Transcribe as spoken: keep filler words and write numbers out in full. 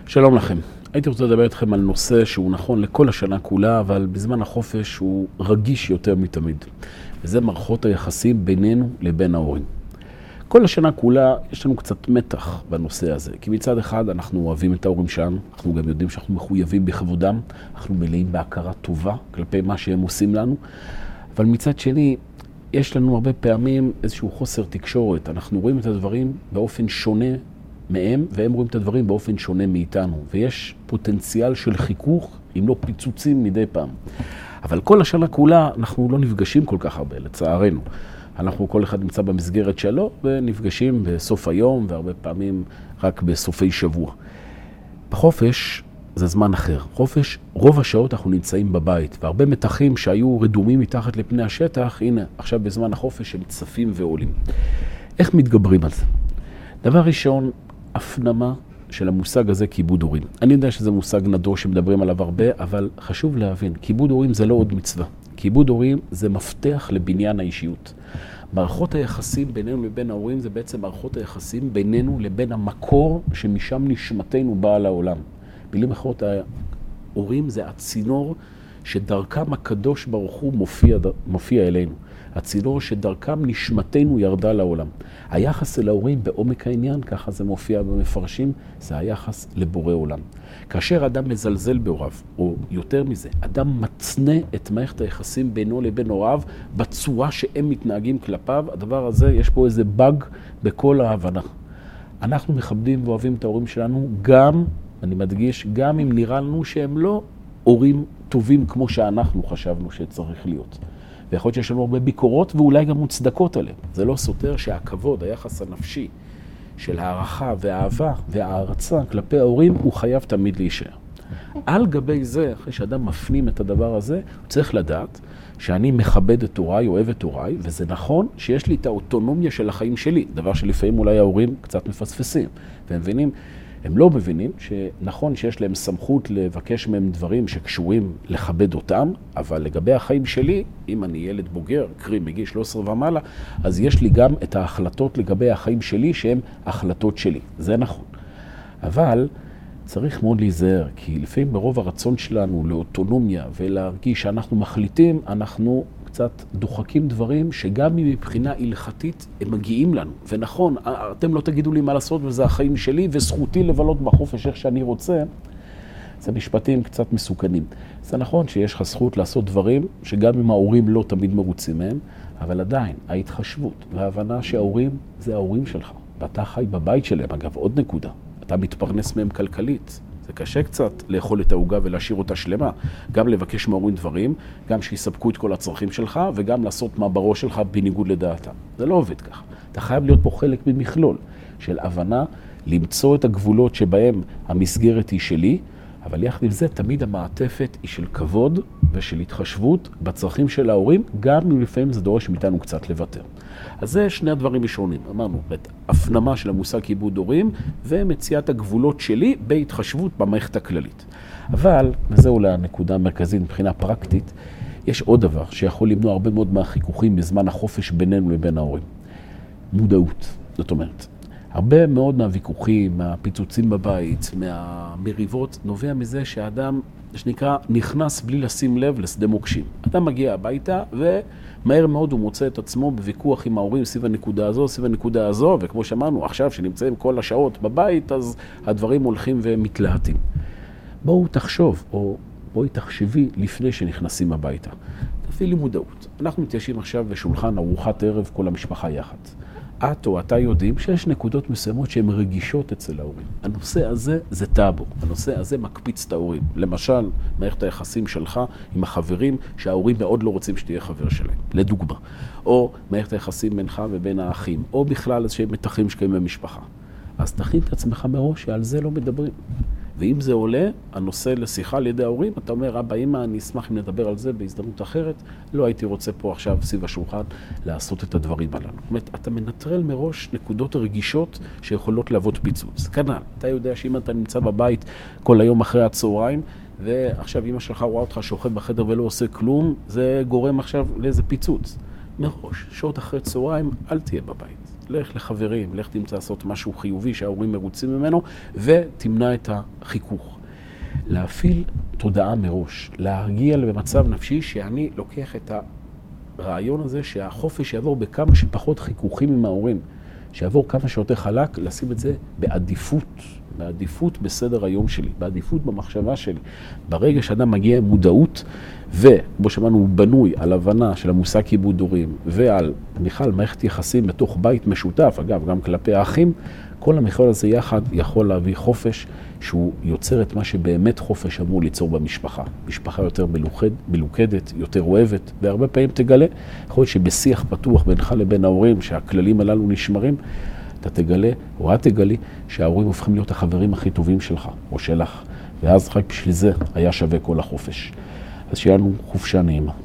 שלום לכם. הייתי רוצה לדבר איתכם על נושא שהוא נכון לכל השנה כולה, אבל בזמן החופש הוא רגיש יותר מתמיד. וזה מערכות היחסים בינינו לבין ההורים. כל השנה כולה יש לנו קצת מתח בנושא הזה, כי מצד אחד אנחנו אוהבים את ההורים שלנו, אנחנו גם יודעים שאנחנו מחויבים בכבודם, אנחנו מלאים בהכרה טובה כלפי מה שהם עושים לנו, אבל מצד שני יש לנו הרבה פעמים איזשהו חוסר תקשורת, אנחנו רואים את הדברים באופן שונה מהם, והם רואים את הדברים באופן שונה מאיתנו, ויש פוטנציאל של חיכוך, אם לא פיצוצים מדי פעם. אבל כל השנה כולה אנחנו לא נפגשים כל כך הרבה, לצערנו. אנחנו כל אחד נמצא במסגרת שלו, ונפגשים בסוף היום, והרבה פעמים רק בסופי שבוע. בחופש זה זמן אחר. חופש, רוב השעות אנחנו נמצאים בבית, והרבה מתחים שהיו רדומים מתחת לפני השטח, הנה, עכשיו בזמן החופש הם צפים ועולים. איך מתגברים על זה? דבר ראשון, הפנמה של המושג הזה כיבוד הורים. אני יודע שזה מושג נדור שמדברים עליו הרבה, אבל חשוב להבין, כיבוד הורים זה לא עוד מצווה. כיבוד הורים זה מפתח לבניין האישיות. מערכות היחסים בינינו לבין ההורים זה בעצם מערכות היחסים בינינו לבין המקור שמשם נשמתנו באה לעולם. במילים אחרות, ההורים זה הצינור שדרכם הקדוש ברוך הוא מופיע, מופיע אלינו. הצינור שדרכם נשמתנו ירדה לעולם. היחס אל ההורים בעומק העניין, ככה זה מופיע במפרשים, זה היחס לבורא עולם. כאשר אדם מזלזל בהוריו, או יותר מזה, אדם מצנע את מערכת היחסים בינו לבין הוריו, בצורה שהם מתנהגים כלפיו, הדבר הזה, יש פה איזה באג בכל ההבנה. אנחנו מכבדים ואוהבים את ההורים שלנו, גם, אני מדגיש, גם אם נראה לנו שהם לא הורים טובים כמו שאנחנו חשבנו שצריך להיות. ויכול להיות שיש לנו הרבה ביקורות ואולי גם מוצדקות עליהם. זה לא סותר שהכבוד, היחס הנפשי של הערכה והאהבה והערצה כלפי ההורים, הוא חייב תמיד להישאר. על גבי זה, אחרי שאדם מפנים את הדבר הזה, הוא צריך לדעת שאני מכבד את הוריי, אוהב את הוריי, וזה נכון שיש לי את האוטונומיה של החיים שלי, דבר שלפעמים אולי ההורים קצת מפספסים. והם מבינים, הם לא מבינים שנכון שיש להם סמכות לבקש מהם דברים שקשורים לכבד אותם, אבל לגבי החיים שלי, אם אני ילד בוגר, קרי מגיל שלוש עשרה ומעלה, אז יש לי גם את ההחלטות לגבי החיים שלי שהן החלטות שלי. זה נכון. אבל צריך מאוד להיזהר, כי לפעמים ברוב הרצון שלנו לאוטונומיה ולהרגיש שאנחנו מחליטים, אנחנו קצת דוחקים דברים שגם מבחינה הלכתית הם מגיעים לנו. ונכון, אתם לא תגידו לי מה לעשות וזה החיים שלי וזכותי לבלות בחופש איך שאני רוצה. זה משפטים קצת מסוכנים. זה נכון שיש לך זכות לעשות דברים שגם אם ההורים לא תמיד מרוצים מהם, אבל עדיין ההתחשבות וההבנה שההורים זה ההורים שלך. ואתה חי בבית שלהם, אגב, עוד נקודה. אתה מתפרנס מהם כלכלית. זה קשה קצת לאכול את העוגה ולהשאיר אותה שלמה. גם לבקש מההורים דברים, גם שיספקו את כל הצרכים שלך, וגם לעשות מה בראש שלך בניגוד לדעתם. זה לא עובד ככה. אתה חייב להיות פה חלק ממכלול של הבנה, למצוא את הגבולות שבהם המסגרת היא שלי, אבל יחד עם זה תמיד המעטפת היא של כבוד ושל התחשבות בצרכים של ההורים, גם אם לפעמים זה דורש מאיתנו קצת לוותר. אז זה שני הדברים ראשונים. אמרנו, את הפנמה של המושג כיבוד הורים ומציאת הגבולות שלי בהתחשבות במערכת הכללית. אבל, וזהו לנקודה המרכזית מבחינה פרקטית, יש עוד דבר שיכול למנוע הרבה מאוד מהחיכוכים בזמן החופש בינינו לבין ההורים. מודעות. זאת אומרת, הרבה מאוד מהוויכוחים, מהפיצוצים בבית, מהמריבות, נובע מזה שהאדם, שנקרא, נכנס בלי לשים לב לשדה מוקשים. אדם מגיע הביתה ומהר מאוד הוא מוצא את עצמו בוויכוח עם ההורים סביב הנקודה הזו, סביב הנקודה הזו, וכמו שאמרנו, עכשיו שנמצאים כל השעות בבית, אז הדברים הולכים ומתלהטים. בואו תחשוב, או בואי תחשבי לפני שנכנסים הביתה. תפעילי מודעות. אנחנו מתיישבים עכשיו בשולחן ארוחת ערב כל המשפחה יחד. את או אתה יודעים שיש נקודות מסוימות שהן רגישות אצל ההורים. הנושא הזה זה טאבו. הנושא הזה מקפיץ את ההורים. למשל, מערכת היחסים שלך עם החברים שההורים מאוד לא רוצים שתהיה חבר שלהם. לדוגמה. או מערכת היחסים בינך ובין האחים. או בכלל איזשהם מתחים שקיימים במשפחה. אז תכין את עצמך מראש שעל זה לא מדברים. ואם זה עולה, הנושא לשיחה על ידי ההורים, אתה אומר, אבא, אמא, אני אשמח אם נדבר על זה בהזדמנות אחרת, לא הייתי רוצה פה עכשיו סביב השולחן לעשות את הדברים הללו. זאת אומרת, אתה מנטרל מראש נקודות רגישות שיכולות להוות פיצוץ. כנ"ל, אתה יודע שאם אתה נמצא בבית כל היום אחרי הצהריים, ועכשיו אמא שלך רואה אותך שוכב בחדר ולא עושה כלום, זה גורם עכשיו לאיזה פיצוץ. מראש, שעות אחרי צהריים, אל תהיה בבית. לך לחברים, לך תמצא לעשות משהו חיובי שההורים מרוצים ממנו, ותמנע את החיכוך. להפעיל תודעה מראש, להרגיע במצב נפשי שאני לוקח את הרעיון הזה שהחופש יעבור בכמה שפחות חיכוכים עם ההורים, שיעבור כמה שיותר חלק, לשים את זה בעדיפות, בעדיפות בסדר היום שלי, בעדיפות במחשבה שלי. ברגע שאדם מגיע עם מודעות, ובו שמענו הוא בנוי על הבנה של המושג כיבוד הורים, ועל בכלל מערכת יחסים בתוך בית משותף, אגב, גם כלפי האחים, כל המכלול הזה יחד יכול להביא חופש, שהוא יוצר את מה שבאמת חופש אמור ליצור במשפחה. משפחה יותר מלוכד, מלוכדת, יותר אוהבת, והרבה פעמים תגלה, יכול להיות שבשיח פתוח בינך לבין ההורים, שהכללים הללו נשמרים, אתה תגלה, או את תגלי, שההורים הופכים להיות החברים הכי טובים שלך, או שלך, ואז רק בשביל זה היה שווה כל החופש. אז שיהיה לנו חופשה נעימה.